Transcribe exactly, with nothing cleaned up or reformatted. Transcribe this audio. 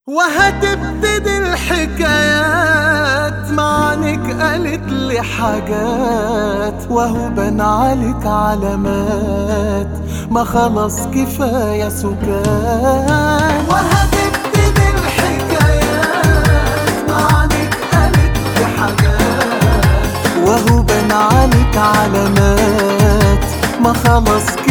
وهتبتدي الحكايات معنك قالت لي حاجات وهو بان عليك علامات، ما خلاص كفاية سكات. وهتبتدي الحكايات معنك قالت لي حاجات وهو بان عليك علامات، ما خلاص كفاية